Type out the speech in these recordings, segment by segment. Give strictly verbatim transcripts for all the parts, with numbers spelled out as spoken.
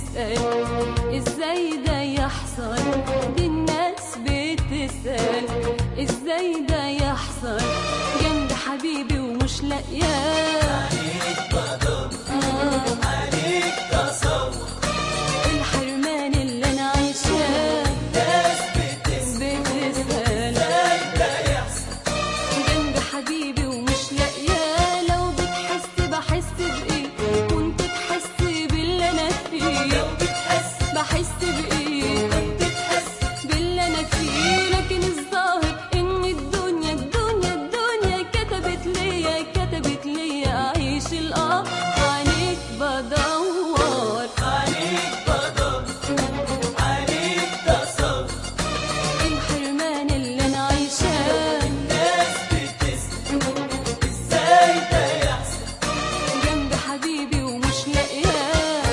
بتسأل ازاي ده يحصل، دي الناس بتسأل ازاي ده يحصل، جنب حبيبي ومش لاقياه. عليك بدور آه. عليك تصور الحرمان اللي انا عايشاه، الناس بتسأل بتسأل ازاي ده يحصل، جنب حبيبي ومش لاقياه. لو بتحس بحس بايه، كنت تحس باللي انا فيه. لو بتحس بحس بايه، كنت تحس باللي انا فيه. لكن الظاهر ان الدنيا الدنيا الدنيا كتبت ليا كتبت ليا اعيش الاه. عليك بدور عليك بدور عليك تصور الحرمان اللي انا عايشاه، الناس بتسأل ازاي ده يحصل، جنب حبيبي ومش لاقياه.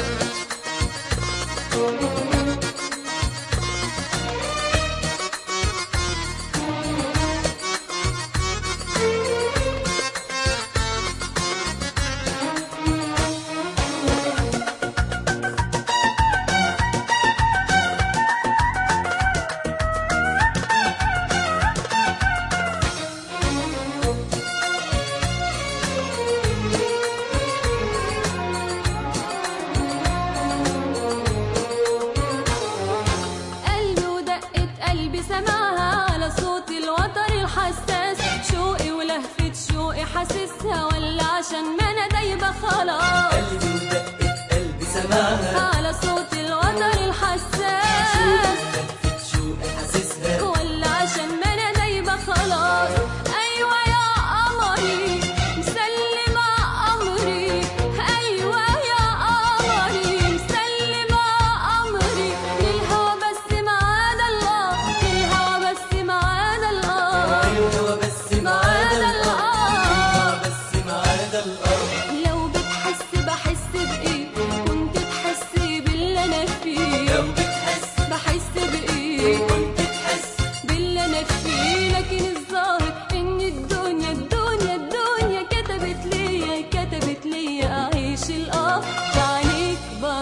قلبي ودقة قلبي سمعها على صوت الوتر الحساس، شوقي ولهفة شوقي حاسسها، ولا عشان ما انا دايبة خلاص. قلبي ودقة قلبي سماها على صوت الوتر الحساس، لفت شوقي حاسسها، ولا عشان ما انا دايبة خلاص. ايوه يا قمري مسلمة امري، ايوه يا قمري مسلمة امري للهوى بس معاد الله، للهوى بس معاد الله، الهوى بس معاد الأرض، بس معاد الأرض. لو بتحس بحس بايه، كنت تحس باللي انا فيه. لو بتحس بحس بايه، كنت تحس باللي انا فيه. لكن الظاهر ان الدنيا الدنيا الدنيا كتبت ليا كتبت ليا اعيش الاه. عليك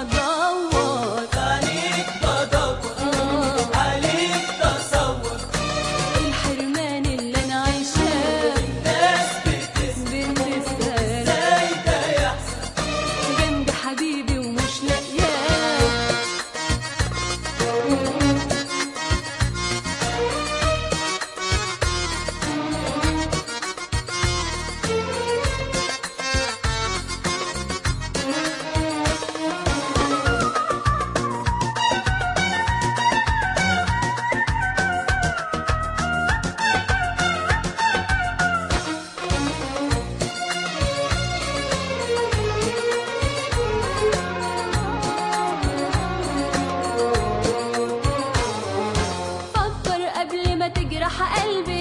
بدور عليك بدور آه عليك تصور الحرمان اللي انا عايشاه، الناس بتسأل بتسأل ازاي ده يحصل، جنب حبيبي ومش لاقياه. فكر قبل ما تجرح قلبي